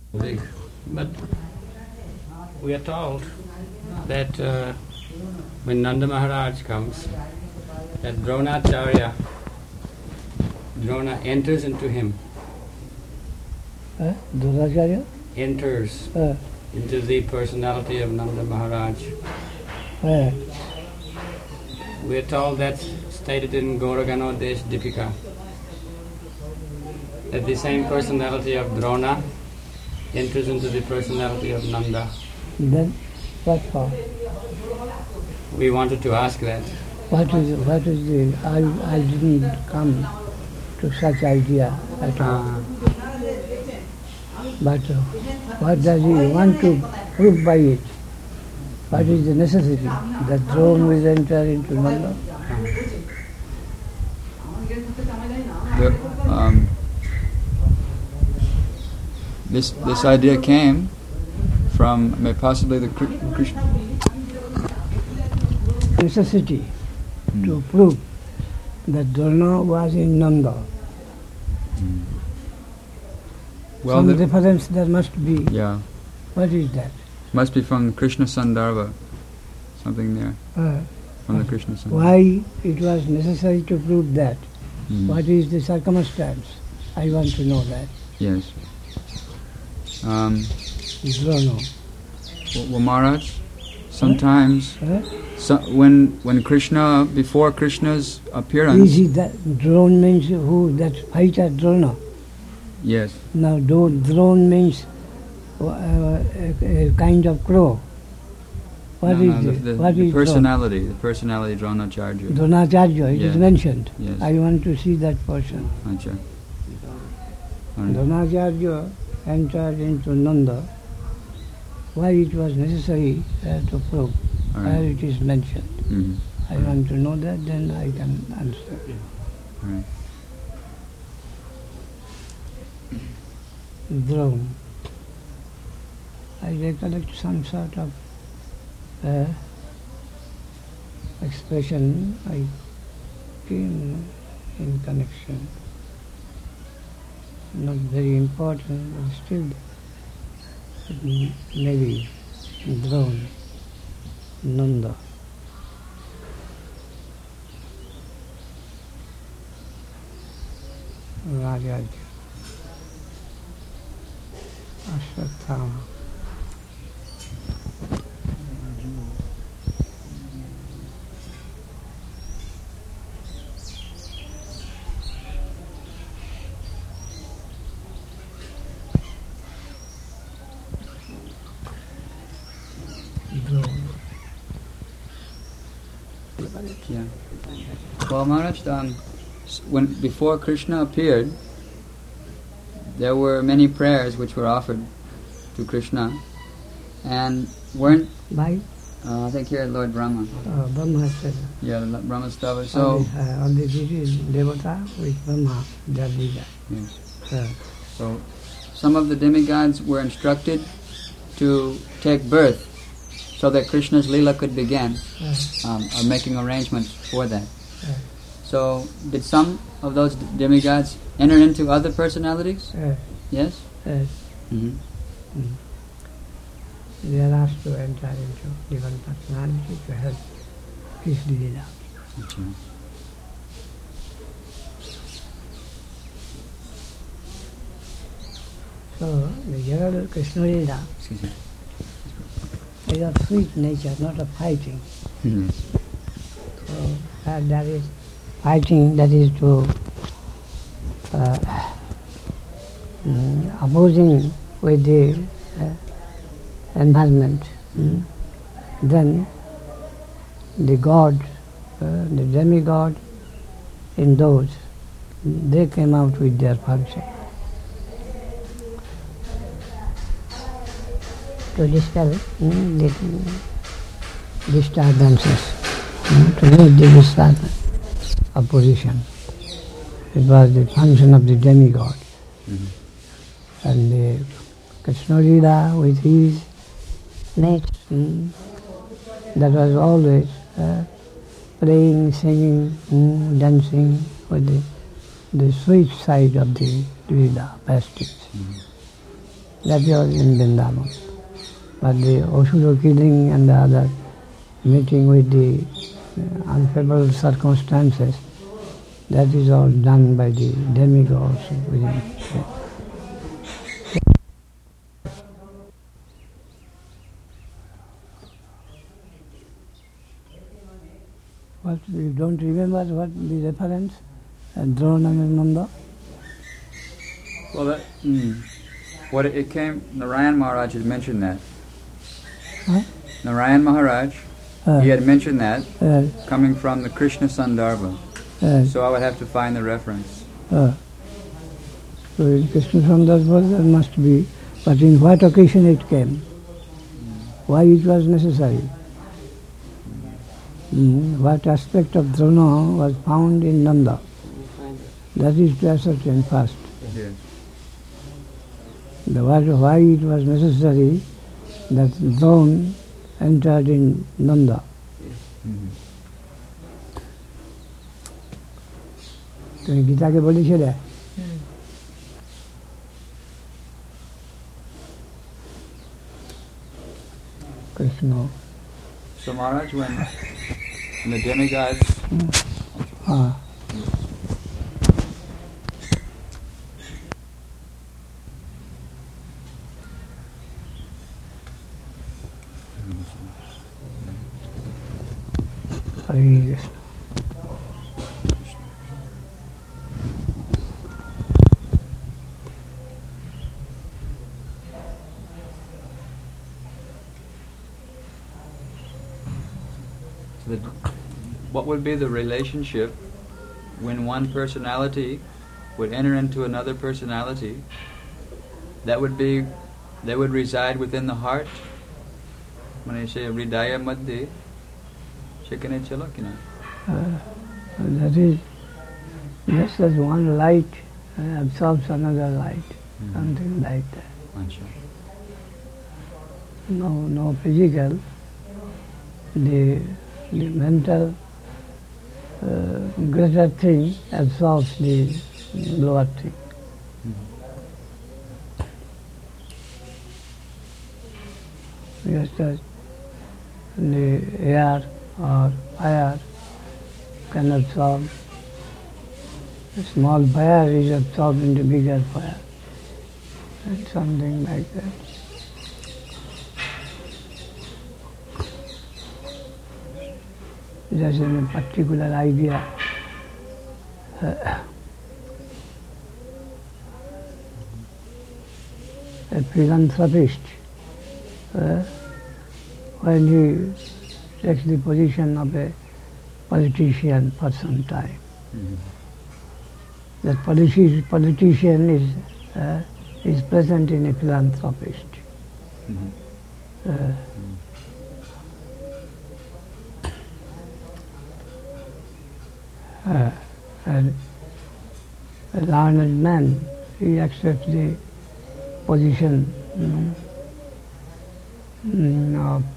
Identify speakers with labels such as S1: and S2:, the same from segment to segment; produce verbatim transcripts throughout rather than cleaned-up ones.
S1: Big. But we are told that uh, when Nanda Maharaj comes, that Dronacharya, Drona enters into him.
S2: Uh, Dronacharya?
S1: Enters
S2: uh,
S1: into the personality of Nanda Maharaj.
S2: uh,
S1: We are told that stated in Gauragano Desh Dipika, that the same personality of Drona enters into the personality of Nanda.
S2: Then what for?
S1: We wanted to ask that.
S2: What is what is the? I I didn't come to such idea at all.
S1: Uh,
S2: But uh, what does he want to prove by it? What is the necessity that drone will enter into Nanda?
S3: The, um, this this idea came from may possibly the Kri- Krishna.
S2: Necessity
S3: Hmm.
S2: to prove that Drona was in Nanda.
S3: Hmm. Well,
S2: Some
S3: the,
S2: reference there must be.
S3: yeah,
S2: What is that?
S3: must be from Krishna Sandarbha, something there
S2: Uh,
S3: from the Krishna Sandarbha.
S2: why it was necessary to prove that?
S3: Hmm.
S2: What is the circumstance? I want to know that.
S3: Yes. Um,
S2: Drona.
S3: well, well, Maharaj, sometimes
S2: Uh,
S3: so, when when Krishna before Krishna's appearance,
S2: is it that drone means who? That fighter Drona.
S3: yes,
S2: Now, do- drone means uh, a, a kind of crow. What
S3: no,
S2: is
S3: no, the,
S2: it?
S3: the,
S2: What
S3: the
S2: is drone?
S3: personality, the personality Dronacharya.
S2: Dronacharya, it is
S3: Yeah.
S2: mentioned.
S3: Yes.
S2: I want to see that person.
S3: Acha. Alright.
S2: Dronacharya entered into Nanda. Why it was necessary uh, to prove? Where
S3: Alright.
S2: it is mentioned.
S3: Mhm.
S2: I want to know that, then I can answer.
S3: Alright.
S2: Drone. I recollect some sort of uh, expression I came in connection. Not very important, but still m- maybe drone, Nanda. Raja Ashwatthama. Drone.
S3: Yeah. Well, Maharaj, um, s- when before Krishna appeared, there were many prayers which were offered to Krishna, and weren't
S2: By
S3: uh, I think here Lord Brahma,
S2: uh, Brahma said.
S3: yeah, the Brahma Stava.
S2: All
S3: So
S2: the, uh, all the deities, Devata with Brahma, they are leader.
S3: yes.
S2: Uh,
S3: So some of the demigods were instructed to take birth so that Krishna's Leela could begin,
S2: uh,
S3: um, are making arrangements for that.
S2: uh,
S3: So did some of those d- demigods enter into other personalities?
S2: uh,
S3: Yes?
S2: uh,
S3: Mm-hmm.
S2: mm. They are asked to enter into different personality to help his Leela. So, the general Krishna Leela
S3: Excuse me.
S2: is of sweet nature, not of fighting.
S3: Mhm.
S2: So, uh, that is fighting, that is to uh, mm, opposing with the uh, environment. Mm. Then the god, uh, the demigod in those, they came out with their function. To dispel mm, the disturbances, mm, to make the disturbance, opposition. It was the function of the demigod.
S3: Mhm.
S2: And the Krishna Leela with his mates, mm, that was always uh, playing, singing, mm, dancing with the, the sweet side of the Leela pastimes.
S3: Mhm.
S2: that was in Vrindavan. But the Asura killing and the other meeting with the uh, unfavorable circumstances, that is all done by the demigods within. What, you don't remember what the reference? Uh, Drona and Nanda?
S3: Well, that, mm, what it, it came, Narayan Maharaj had mentioned that.
S2: Huh?
S3: Narayan Maharaj,
S2: Uh,
S3: he had mentioned that,
S2: uh,
S3: coming from the Krishna Sandarbha.
S2: uh,
S3: So I would have to find the reference.
S2: uh, so in Krishna Sandarbha there must be, but in what occasion it came? Why it was necessary? Mm, what aspect of Drona was found in Nanda? That is to ascertain first.
S3: Yes.
S2: The what, why it was necessary that Drona entered in Nanda.
S3: Mm-hmm.
S2: তুমি গীতাকে বলেছিলে? Krishna
S3: So Maharaj, when, when the demigods,
S2: হ্যাঁ হরে Krishna
S3: the, what would be the relationship when one personality would enter into another personality? That would be, they would reside within the heart. When I say Hridaya Madhya, Shekane Chalo Kina.
S2: That is just as one light uh, absorbs another light,
S3: Mhm.
S2: something like that.
S3: Mancha.
S2: No, no physical. The, the mental uh, greater thing absorbs the lower thing. Just as the air or fire can absorb, a small fire is absorbed into bigger fire, and something like that. Just in a particular idea, uh, a philanthropist, uh, when he takes the position of a politician for some time,
S3: Mm-hmm.
S2: that politi- politician is uh, is present in a philanthropist.
S3: Mm-hmm.
S2: Uh, uh, and a learned man, he accepts the position mm, mm, of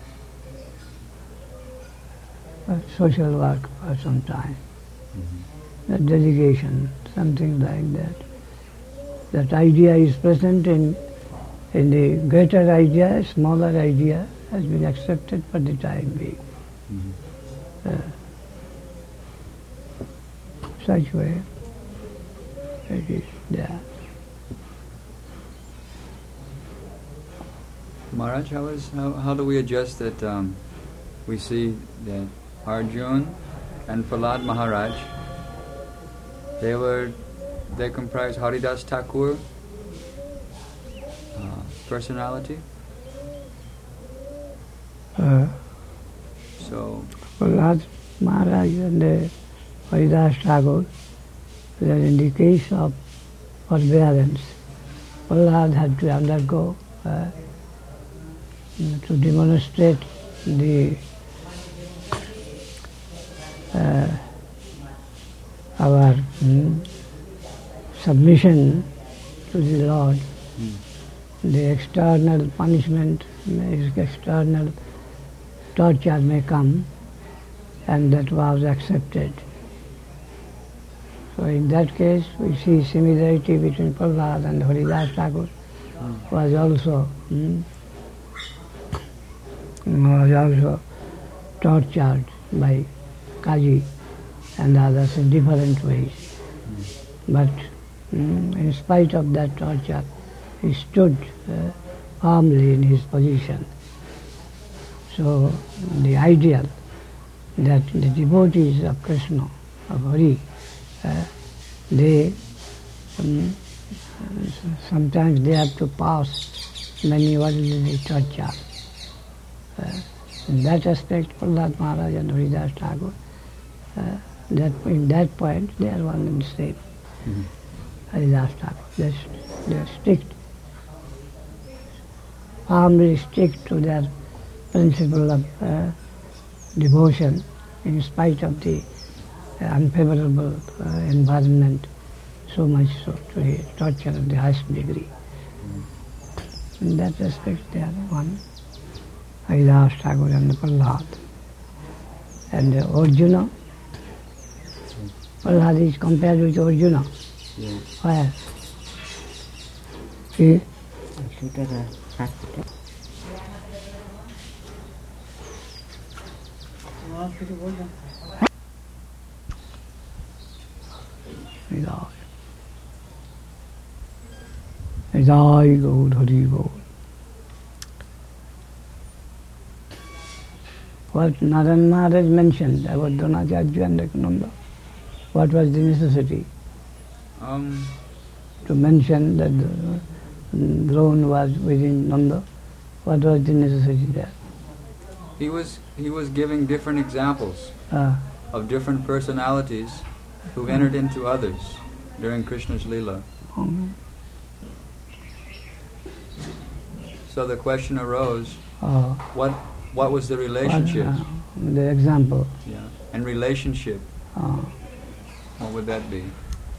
S2: uh, social work for some time,
S3: Mm-hmm.
S2: a delegation, something like that. That idea is present in in the greater idea, a smaller idea has been accepted for the time being.
S3: Mm-hmm.
S2: Uh, such way it is there.
S3: Maharaj, how, is, how, how do we adjust that um, we see that Arjun and Prahlad Maharaj, they were, they comprised Haridas Thakur uh, personality?
S2: Uh,
S3: So,
S2: Prahlad Maharaj and uh, Haridas Thakur, that in the case of forbearance, Prahlad had to undergo uh, to demonstrate the uh, our mm, submission to the Lord.
S3: mm,
S2: The external punishment, may- external torture may come, and that was accepted. So in that case, we see similarity between Prahlad and Haridas Thakur. was also hmm, was also tortured by Kaji and others in different ways. But mm, in spite of that torture, he stood uh, firmly in his position. So the ideal that the devotees of Krishna, of Hari, uh, they um, sometimes they have to pass many ordinary torture. Uh, in that aspect, Prahlad Maharaj and Haridas Thakur, uh, that in that point they are one and the same. Mm-hmm. Haridas Thakur, they they stick, firmly stick to their principle of uh, devotion in spite of the uh, unfavorable uh, environment, so much so to the torture of the highest degree. Mm-hmm. In that respect they are one. Haridas Thakur and Prahlad. And uh, Arjuna, Prahlad is compared with Arjuna.
S4: Yes.
S2: Where? See? Jai Gaur Hari Gaur. What Narayan Maharaj mentioned about Dronacharya and Eknanda, what was the necessity?
S3: Um,
S2: to mention that the Drona was within Nanda, what was the necessity there?
S3: he was he was giving different examples
S2: Uh,
S3: of different personalities who entered into others during Krishna's Leela.
S2: um,
S3: So the question arose,
S2: uh,
S3: what what was the
S2: what,
S3: relationship?
S2: uh, the example.
S3: Yeah. And relationship,
S2: Uh,
S3: what would that be?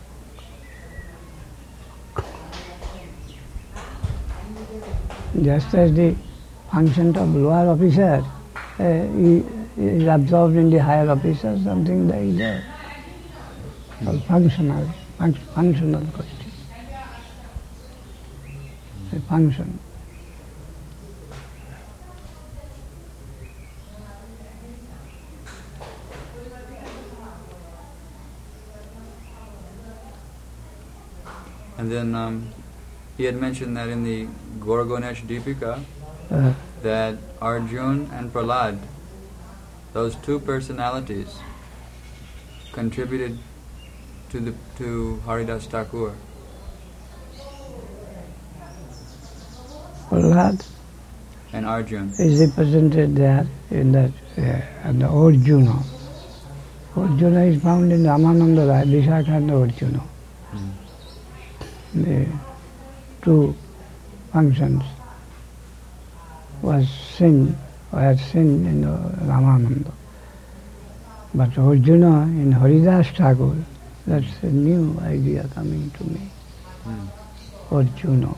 S2: just as the function of lower officer uh, he, he is absorbed in the higher officer, something like that. Or functional, func- functional question. The function.
S3: And then um, he had mentioned that in the Gaur Ganesh Deepika,
S2: Uh,
S3: that Arjun and Prahlad, those two personalities, contributed to the to Haridas Thakur.
S2: Prahlad
S3: And Arjun.
S2: is represented there in that, uh, and the Arjuna. Arjuna is found in Ramananda Rai, Vishakha and Arjuna.
S3: Mm.
S2: The two functions was sin, or had sin in uh, Ramananda. But Arjuna in Haridas Thakur, that's a new idea coming to me.
S3: Mm.
S2: Arjuna.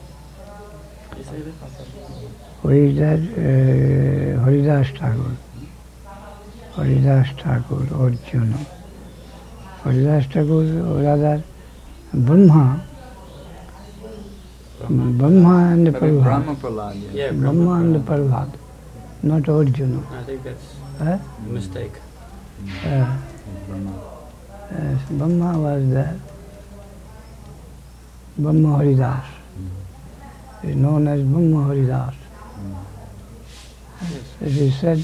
S2: Who is that? Uh, Haridas Thakur. Haridas Thakur, Arjuna. Haridas Thakur, or rather, Brahma. Brahma and
S3: Maybe Brahma
S2: Prahlad.
S3: Prahlad, yeah.
S1: Yeah,
S2: Brahma and
S1: Brahma.
S2: Prahlad, not Arjuna.
S1: I think that's
S2: Huh?
S1: a mistake.
S2: Uh,
S3: Brahma.
S2: yes, Brahma was there. Brahma Haridas. Is known as Brahma Haridas. It is said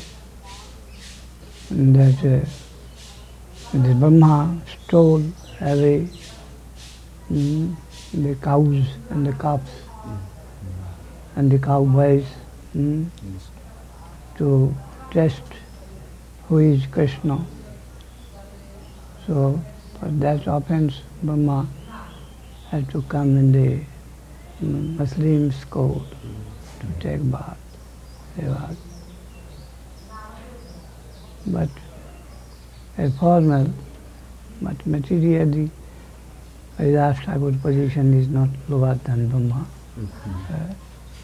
S2: that uh, the Brahma stole away mm, the cows and the calves and the cowboys mm,
S3: Yes.
S2: to test who is Krishna. So for that offense Brahma had to come in the mm, Muslim's code to take bath. They was. But a formal, but materially Haridas Thakur's position is not lower than Brahma. Uh,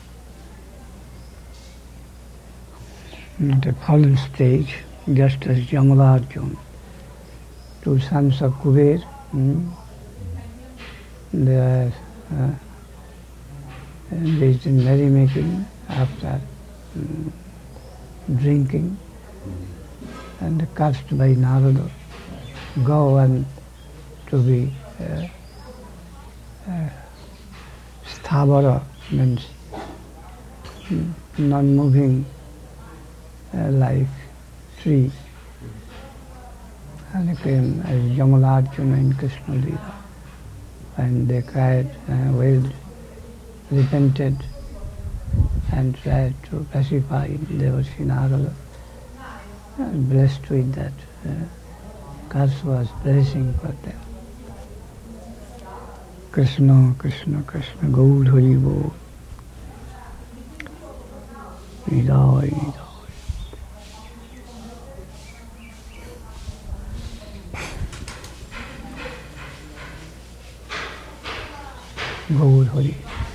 S2: at a fallen stage, just as Jamalarjuna, two sons of Kuber, mm, they are uh, engaged in merrymaking after um, drinking, and cursed by Narada, go and to be uh, uh, sthavara, means mm, non-moving uh, like tree, and he came as Yamalarjuna in Krishna Lila, and they cried, uh, wailed, repented, and tried to pacify Devarshi Narada, and blessed with that. Uh, curse was blessing for them. Krishna, Krishna, Krishna, Gaur Hari Bol. Nidai, Nidai. Gaur Hari.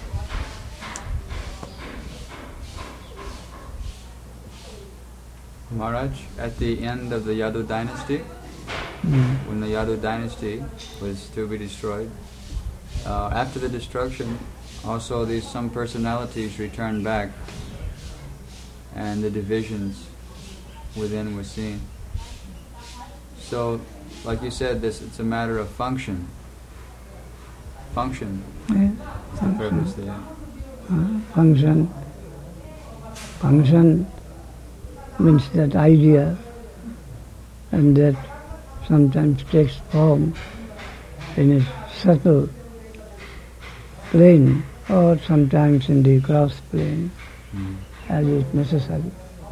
S3: Maharaj, at the end of the Yadu dynasty,
S2: Mm.
S3: when the Yadu dynasty was to be destroyed, uh, after the destruction, also these some personalities returned back, and the divisions within were seen. So, like you said, this it's a matter of function. Function
S2: Yeah.
S3: is the purpose there.
S2: Uh, function. Function means that idea, and that sometimes takes form in a subtle plane, or sometimes in the gross plane,
S3: Mm.
S2: as is necessary.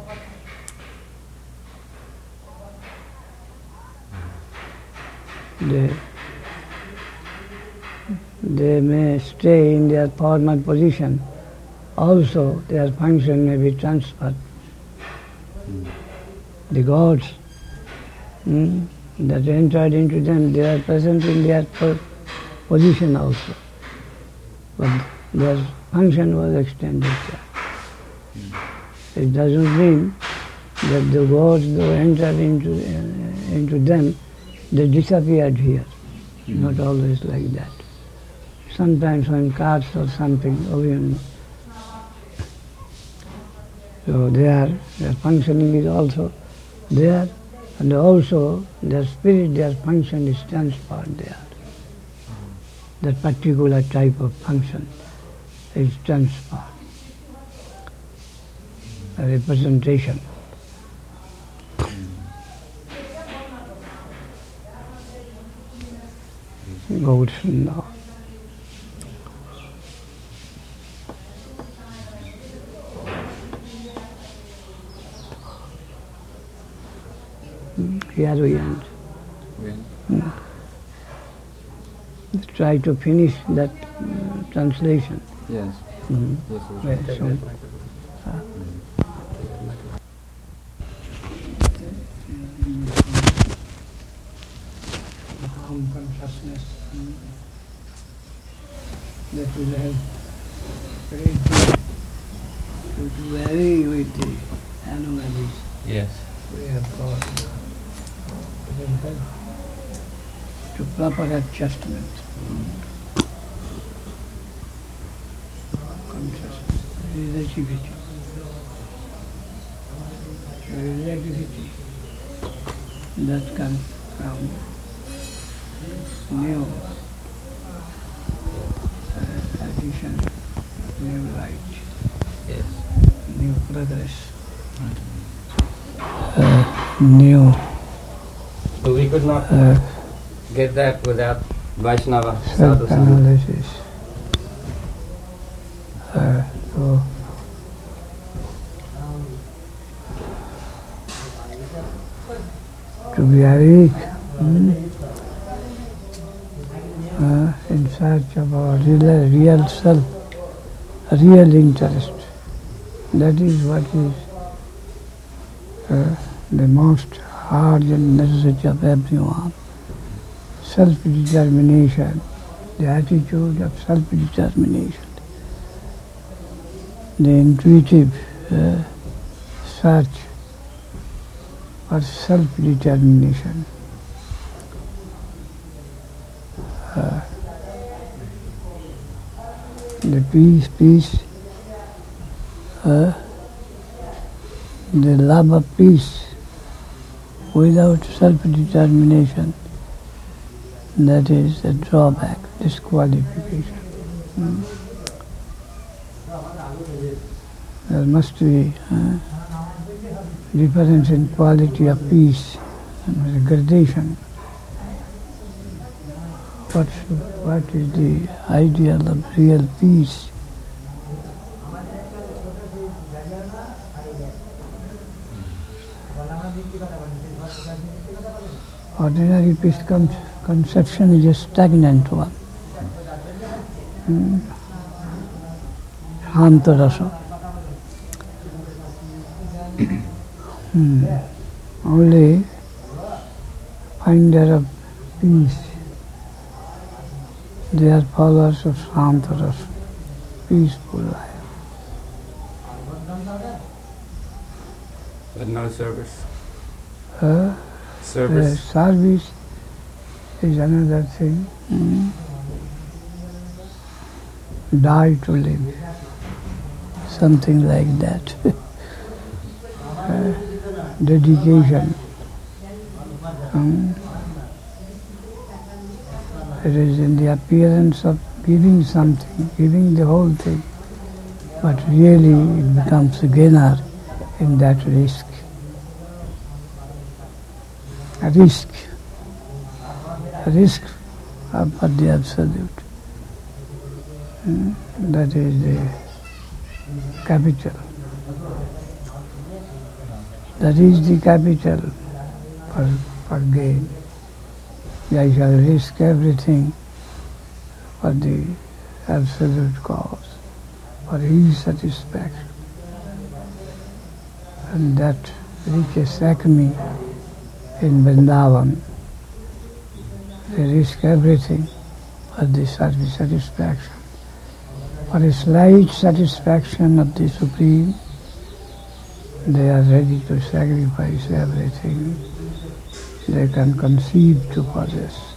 S2: They, they may stay in their former position, also their function may be transferred.
S3: Mm.
S2: The gods mm, that entered into them, they are present in their po- position also. But their function was extended there.
S3: Mm.
S2: It doesn't mean that the gods that entered into, uh, into them, they disappeared here.
S3: Mm.
S2: Not always like that. Sometimes when cards or something, oh, you know. So their, their functioning is also there, and also their spirit, their function is transferred there. That particular type of function is transferred. A representation. Goes now. Here we end.
S3: Yeah.
S2: Let's try to finish that uh, translation.
S3: Yes.
S2: Mm.
S3: Yes, yes.
S2: Very soon. Calm consciousness mm, that will have great deal to do away with the anomalies
S1: Yes.
S2: we have got. It will help to proper adjustment. Consciousness, relativity, relativity that comes from new uh, addition, new light,
S1: Yes.
S2: new progress, uh, new
S1: So we could not
S2: uh,
S1: get that without Vaishnava sadhu sangha.
S2: self-analysis. Uh, so, to be awake hmm, uh, in search of our real, real self, real interest. That is what is uh, the most hard and necessity of everyone. Self-determination, the attitude of self-determination, the intuitive uh, search for self-determination. Uh, the peace, peace, uh, the love of peace without self-determination, that is a drawback, disqualification. Mm. There must be uh, difference in quality of peace, and gradation. What, what is the ideal of real peace? Ordinary peace con- conception is a stagnant one. Hmm. Shanta rasa. Hmm. Only finder of peace, they are followers of Shanta rasa, peaceful life.
S1: But no service.
S2: Uh,
S1: Service.
S2: Uh, service is another thing. Mm. Die to live. Something like that. uh, dedication. Um, it is in the appearance of giving something, giving the whole thing. But really it becomes a gainer in that risk. A risk, a risk for the absolute. Mm, that is the capital. That is the capital for, for gain. I shall risk everything for the absolute cause, for his satisfaction. And that reaches acme in Vrindavan. They risk everything for the service satisfaction. For a slight satisfaction of the Supreme, they are ready to sacrifice everything they can conceive to possess.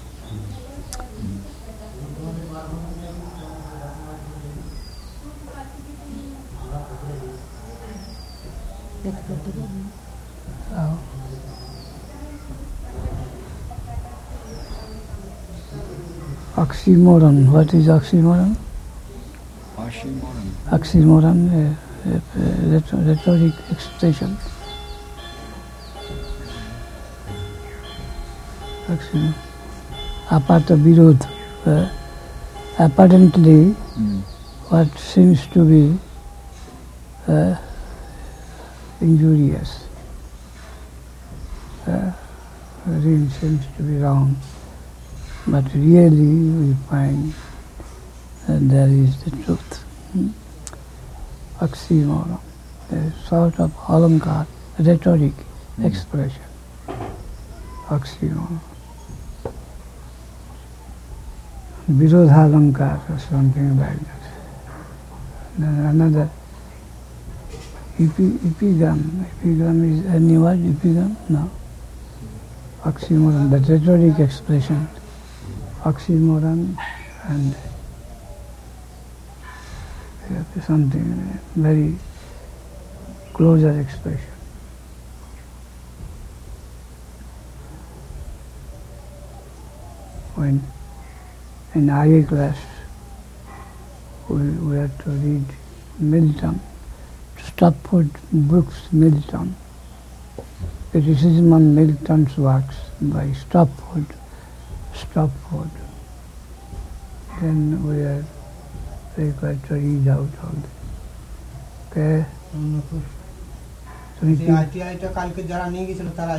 S2: So, oxymoron. What is oxymoron?
S3: Oxymoron.
S2: Oxymoron, a, a, a rhetoric expression. Oxymoron. Apata virodh. Uh, apparently, mm. what seems to be uh, injurious, uh, really seems to be wrong. But really we find that there is the truth. Hmm? Oxymoron, a sort of alankar, rhetoric mm. expression. Oxymoron. Virodhalankar or something like that. Then another epi, epigram. Epigram is any word? Epigram? No. Oxymoron, the rhetoric expression. Oxymoron and something very closer expression. When in I A class we, we had to read Milton, Stopford Brooks Milton, criticism on Milton's works by Stopford. Stopford. Then we are required to read out all this. Okay? তুমি কি আইটিআইটা কালকে যারা নিয়ে গিয়েছিল তারা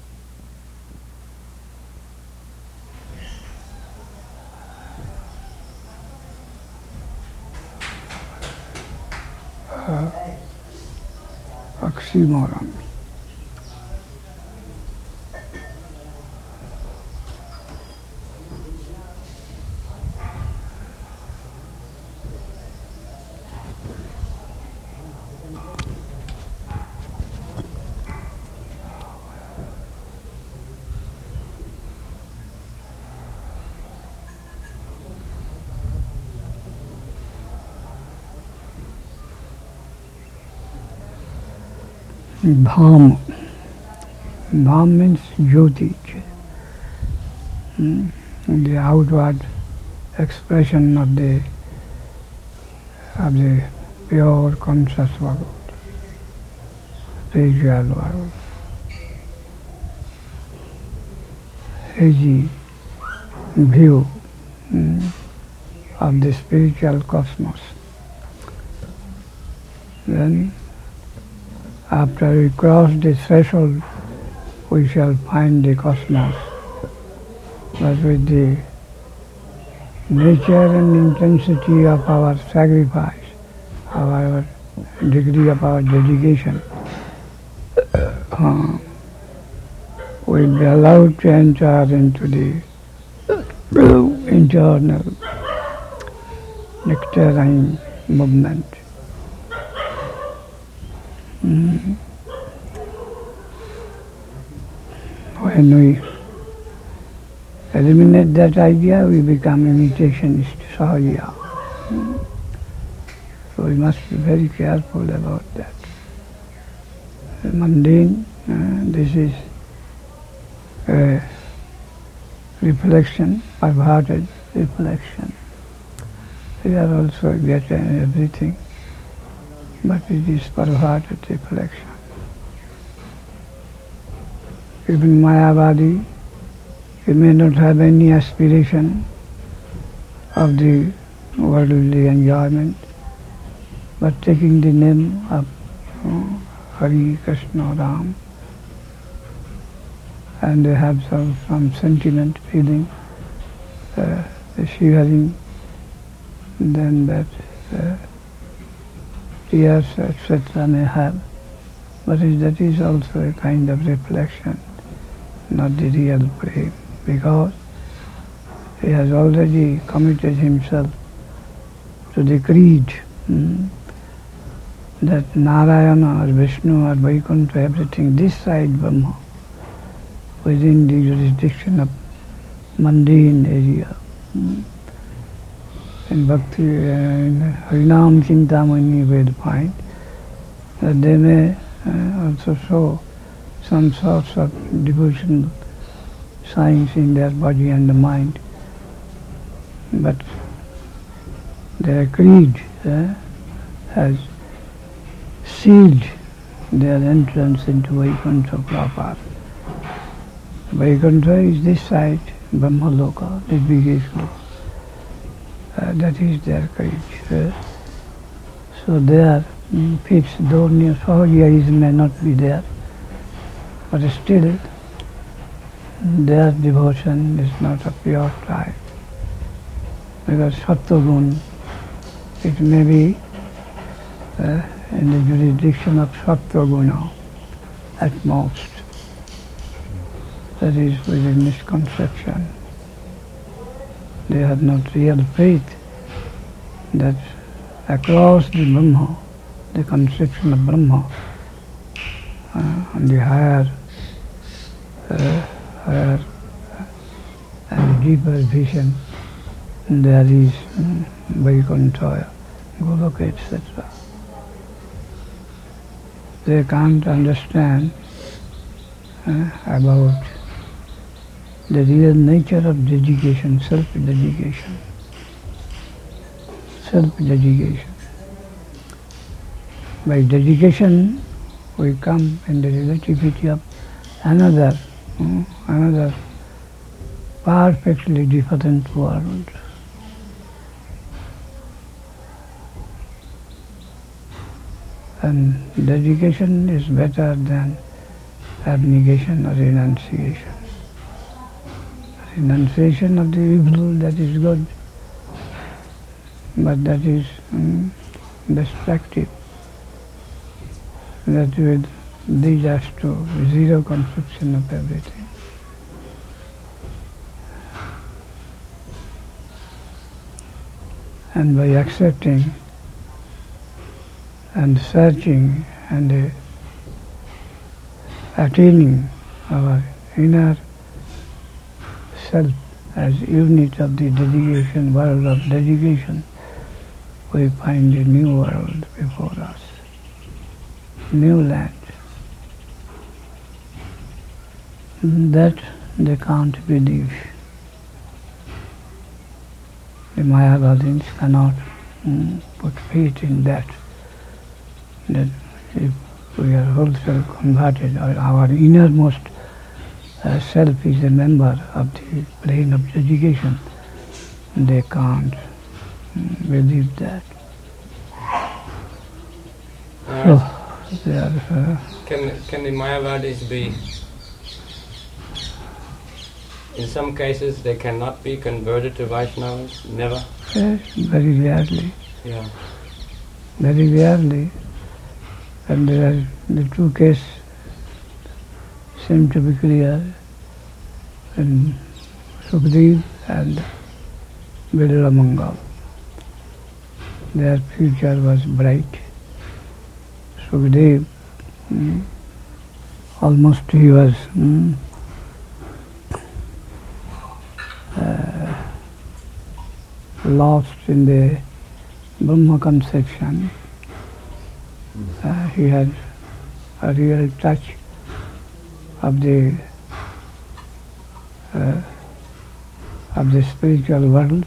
S2: oxymoron. Dham. Dham means Jyoti, mm, the outward expression of the of the pure conscious world, spiritual world. Hazy view mm, of the spiritual cosmos. Then, after we cross the threshold, we shall find the cosmos. But with the nature and intensity of our sacrifice, our degree of our dedication, uh, we will be allowed to enter into the internal nectarine movement. Mm. When we eliminate that idea, we become imitationist, Sahaja. Mm. So we must be very careful about that. The mundane, uh, this is a reflection, perverted reflection. We are also getting everything, but it is perverted reflection. Even Mayavadi, he may not have any aspiration of the worldly enjoyment, but taking the name of uh, Hari, Krishna, Ram, and they have some, some sentiment, feeling, uh, shivering, then that uh, tears, et cetera may have, but is, that is also a kind of reflection, not the real prem, because he has already committed himself to the creed hmm, that Narayana or Vishnu or Vaikuntha, everything this side Brahma, within the jurisdiction of mundane area. Hmm. In Bhakti, uh, in Harinam Chintamani, we will find that they may uh, also show some sorts of devotional signs in their body and the mind, but their creed uh, has sealed their entrance into Vaikuntha proper. Vaikuntha is this side, Brahmaloka, the biggest loka. Uh, that is their creed. Uh, so their mm, fixed, though Sahajaism may not be there, but still their devotion is not a pure type. Because Sattva-gun, it may be uh, in the jurisdiction of Sattva-guna at most. That is with a misconception. They have not real faith that across the Brahma, the conception of Brahma, uh, and the higher, uh, higher and deeper vision, there is um, Vaikuntha, Goloka, et cetera. They can't understand uh, about the real nature of dedication, self-dedication. Self-dedication. By dedication, we come in the relativity of another, uh, another perfectly different world. And dedication is better than abnegation or renunciation. Renunciation of the evil, that is good, but that is um, destructive. That will lead us to zero conception of everything. And by accepting and searching and uh, attaining our inner self as unit of the dedication, world of dedication, we find a new world before us, new land, that they can't believe. The Mayavadins cannot mm, put faith in that, that if we are wholesale converted, or our innermost uh, self is a member of the plane of education, they can't mm, believe that.
S1: Uh,
S2: So, they are, uh,
S1: can, can the Mayavadis be, in some cases they cannot be converted to Vaishnavas? Never?
S2: yes, very rarely,
S1: Yeah.
S2: very rarely. And there are the two cases seem to be clear in Sukdev and Viduramangal. Their future was bright. Sukdev, mm, almost he was mm, uh, lost in the Brahma conception. Uh, he had a real touch of the uh, of the spiritual world.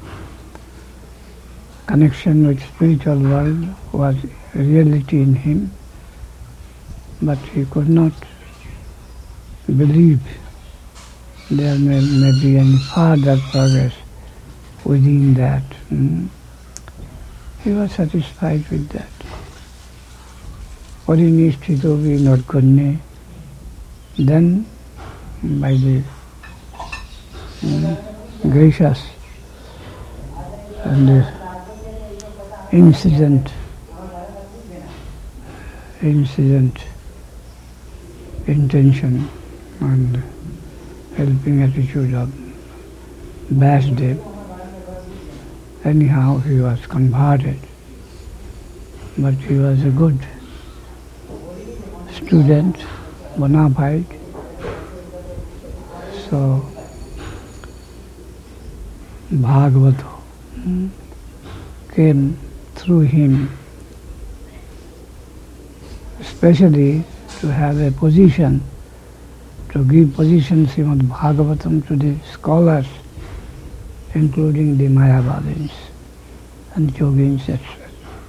S2: Connection with spiritual world was a reality in him, but he could not believe there may, may be any further progress within that. Mm. He was satisfied with that. Parinishthito vinodgunne, then by the mm, gracious and the incident, incident intention and helping attitude of Vasudev, anyhow he was converted, but he was a good student, bona fide. So Bhagavata mm, came through him, especially to have a position, to give position Srimad Bhagavatam to the scholars, including the Mayavadins and Yogins, et cetera.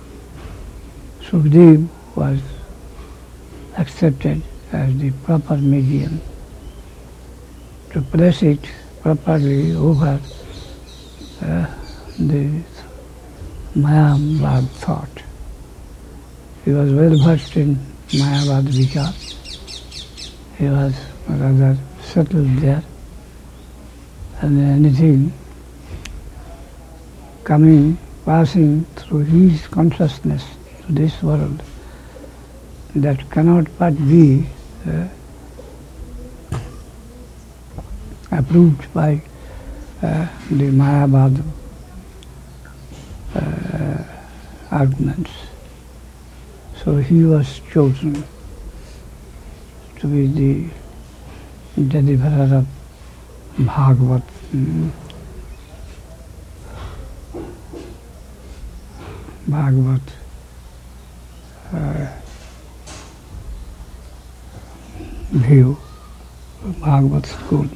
S2: Sukdev was accepted as the proper medium to place it properly over uh, the Mayavad thought. He was well versed in Mayavad Vichar. He was rather settled there, and anything coming, passing through his consciousness to this world that cannot but be uh, approved by uh, the Mayavad uh, arguments. So he was chosen to be the deliverer of Bhagavat. Mm, Bhagavat uh, view, Bhagavat school.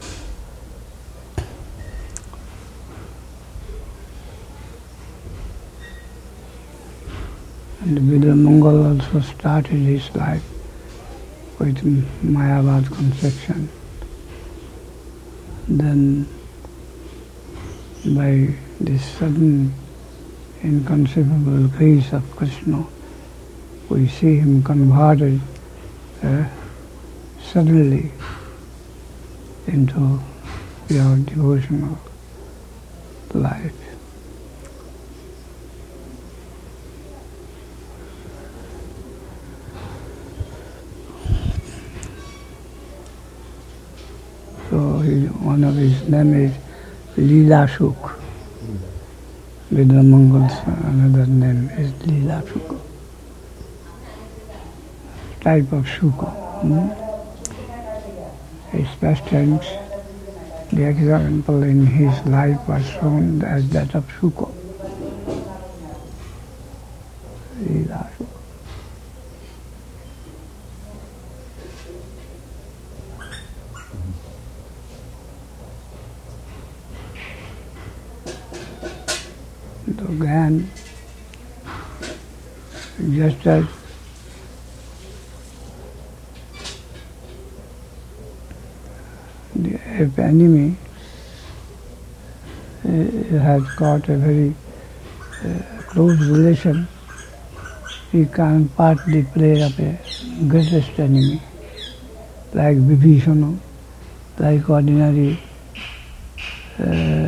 S2: And Viduramangal also started his life with Mayavad conception. Then by this sudden inconceivable grace of Krishna, we see him converted uh, suddenly into pure devotional life. So he, one of his names is Leela Shuk. Viduramangal's another name is Leela Shuk. Type of Shuka. Hmm? His pastimes, the example in his life was shown as that of Shuka. Leela Shuka. Gyan, just as the if enemy uh, has got a very uh, close relation, he can partly play up a greatest enemy, like Vibhishana, like ordinary uh,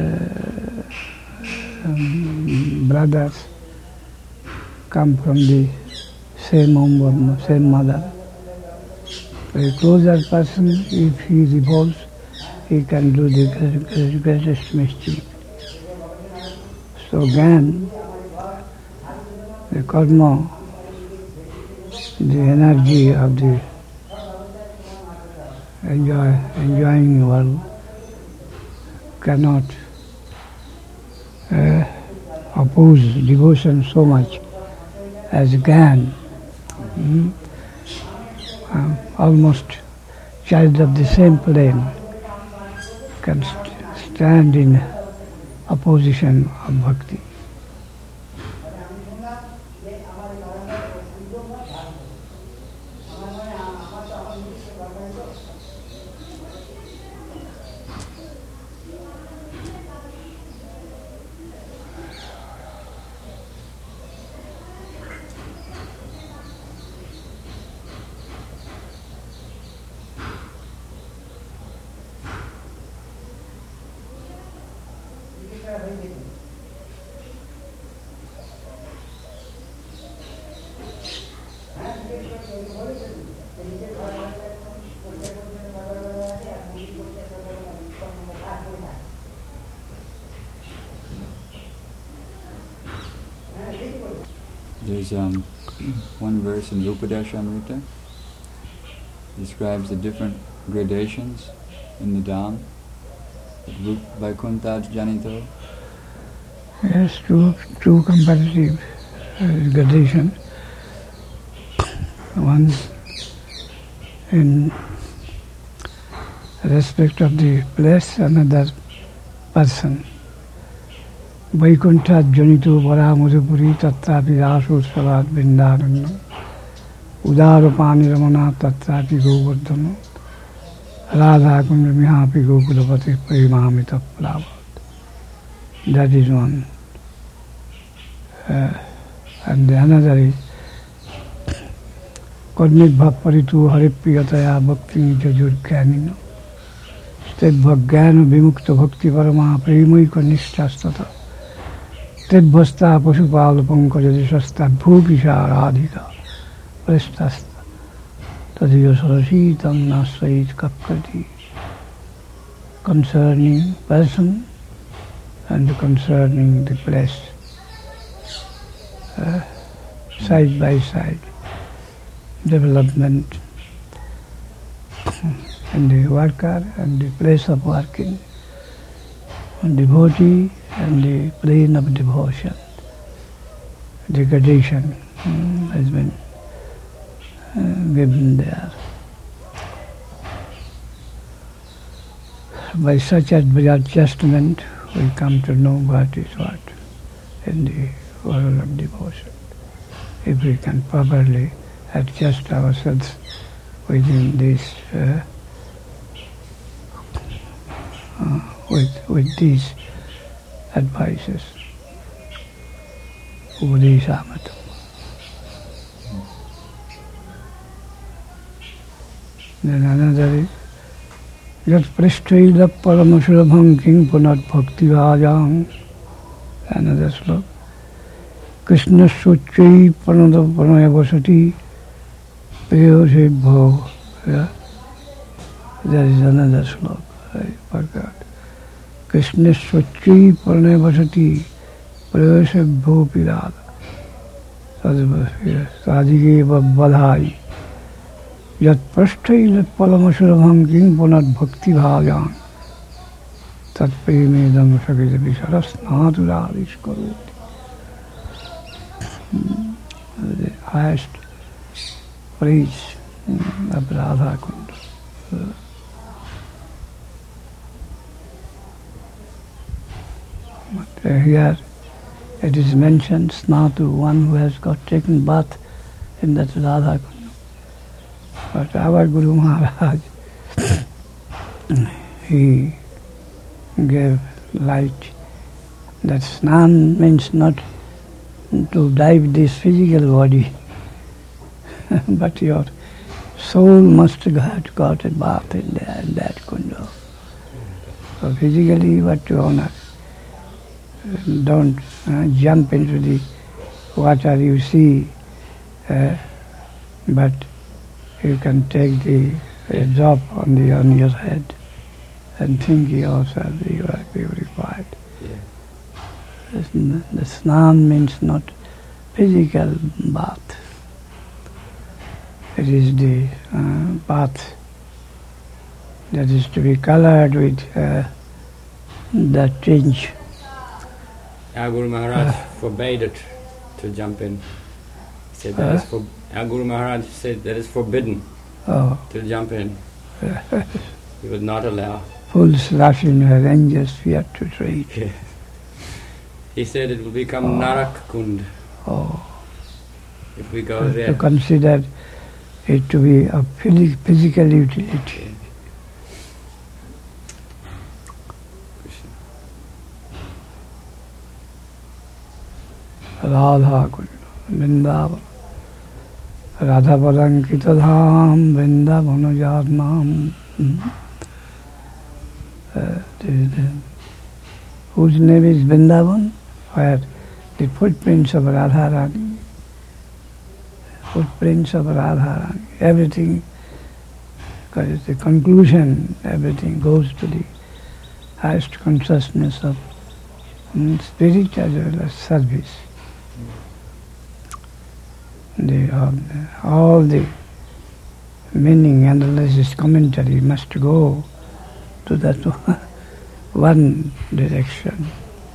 S2: um, brothers come from the same home, same mother. A closer person, if he revolves, he can do the greatest mischief. So Gyan, the karma, the energy of the enjoy, enjoying the world cannot uh, oppose devotion so much as Gyan. Mm? Um, almost child of the same plane can st- stand in opposition of bhakti.
S3: There's um, one verse in the Upadeshamrita describes the different gradations in the Dham. Vaikuntha Janito.
S2: Yes, two, two comparative uh, gradations. One in respect of the place, another person. Vaikuntha Janito Varamuripuri Tattapi Rasu Savat Vrindarana Udaro Pani Ramana Tattapi Govardhana Radha Kunda Mihapi Gokulapati Parimamita Plavat. That is one. Uh, and the another is Kadmit Bhapparitu Haripiyataya Bhakti Jajur Gyanino Sted Bhagyan Vimukta Bhakti Parama Primoika Nishtastata Ted Bhasta Pashupala Pankajadi Shasta Bhupisha Radhika Prestasta Tadiyo Sarasitam Nasait Kapkati. Concerning person and concerning the place, uh, side by side, development and the worker and the place of working, and devotee and the plane of devotion. The gradation um, has been uh, given there. By such adjustment, we come to know what is what in the world of devotion. If we can properly adjust ourselves within this, uh, uh, with with these advices, Upadeshamrita. Then another is Yat Prishtaila Paramashrabham King Punat Bhakti Vajam. Another slok. Krishna Suchai Panada Panaya Vasati Priyose Bhav. Yeah. There is another slok. I forgot. Krishna Suchai Panaya Vasati Priyose Bhav Pirada. Sadhike Badhai. Yat Prashtaila Paramashrabham King Punat Bhakti Bhajan Tat Premedam Sakita Visharas Naduradish Karoti. The highest praise of Radha Kunda. But here it is mentioned, Snatu, one who has got taken bath in that Radha Kunda. But our Guru Maharaj, he gave light that Snan means not to dive this physical body, but your soul must have got a bath in, there, in that Kunda. So physically what to honor. Don't uh, jump into the water you see, uh, but you can take the a drop on the on your head and think yourself you are purified. Yeah. The snan means not physical bath. It is the uh, bath that is to be colored with uh, that tinge.
S1: Our Guru Maharaj uh, forbade it to jump in. He said that uh, is for, our Guru Maharaj said that is forbidden oh. to jump in. He would not allow.
S2: Fools rush in her angels fear to tread.
S1: Yeah. He said it will become oh. Narak Kund.
S2: Oh.
S1: If we go
S2: uh,
S1: there.
S2: To consider it to be of physical utility.
S1: Yeah.
S2: Radha Kunda, Vrindavan, Radha Palankita Dham, Vrindavan Jadnam. Whose name is Vrindavan? Where the footprints of Radharani, footprints of Radharani, everything, because the conclusion, everything goes to the highest consciousness of um, spirit as well as service. The, uh, all the meaning, analysis, commentary must go to that one direction.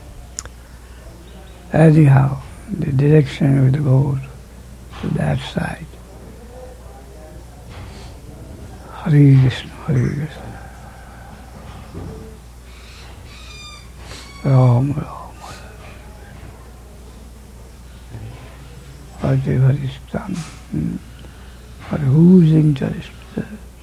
S2: Anyhow, the direction will go to that side. Hare Krishna, Hare Krishna. Ram, Ram. Whatever is done, hmm. for whose interest, uh,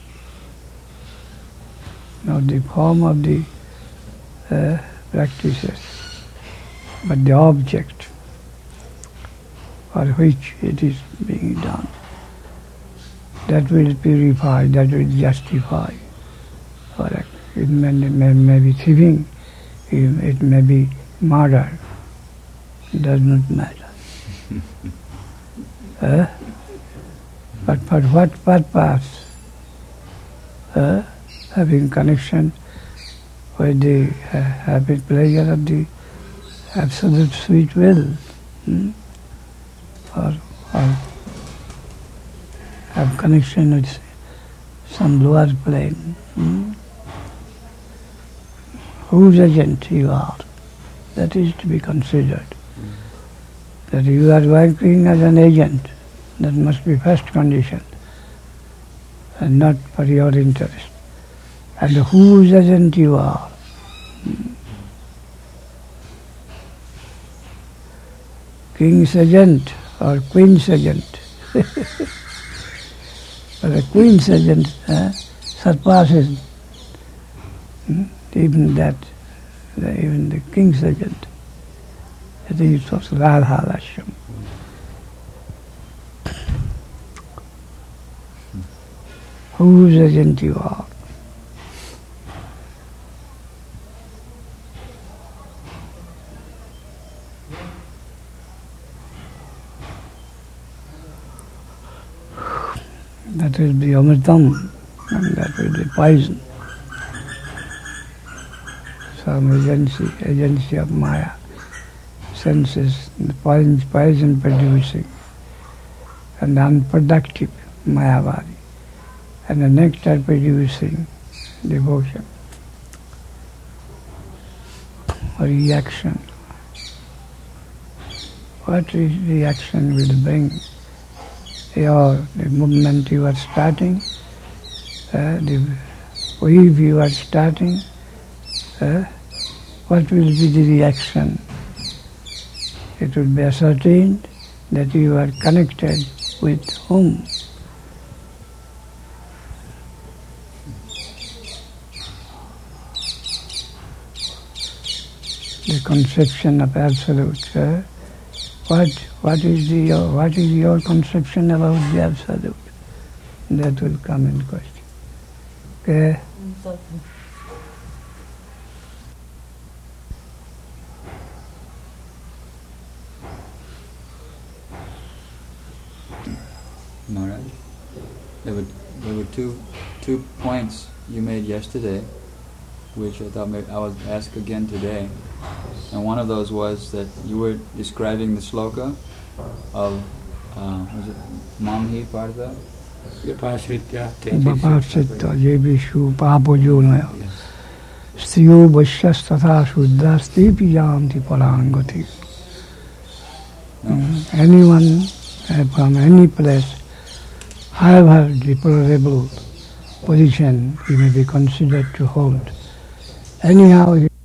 S2: not the form of the uh, practices, but the object for which it is being done. That will purify, that will justify. For it, it may, may, may be thieving, it may be murder, it does not matter. Uh, but for what purpose? Uh, having connection with the uh, happy pleasure of the absolute sweet will, hmm? or, or have connection with some lower plane. Hmm? Whose agent you are, that is to be considered. That you are working as an agent, that must be first condition, and not for your interest. And whose agent you are. King's agent or queen's agent. But the queen's agent uh, surpasses hmm, even that, the, even the king's agent. It is of Radha Lakshmi. Whose agent you are. That will be Amritam, and that will be poison. Some agency, agency of Maya. Senses, the poison, poison producing, and the unproductive Mayavadi, and the nectar producing devotion, or reaction. What is reaction will bring? Your, the movement you are starting, uh, the wave you are starting, uh, what will be the reaction? it would be ascertained that you are connected with whom. The conception of Absolute. Uh, what what is the your, what is your conception about the Absolute? That will come in question. Okay.
S3: Maharaj, there were there were two two points you made yesterday, which I thought maybe I would ask again today. And one of those was that you were describing the sloka of uh, was it Mamhi Partha?
S2: Bapasita Yevishu Papojuna Stiyo Vashyastata Shuddhasti Piyanti Parangati. Anyone uh, from any place, however deplorable position he may be considered to hold, anyhow he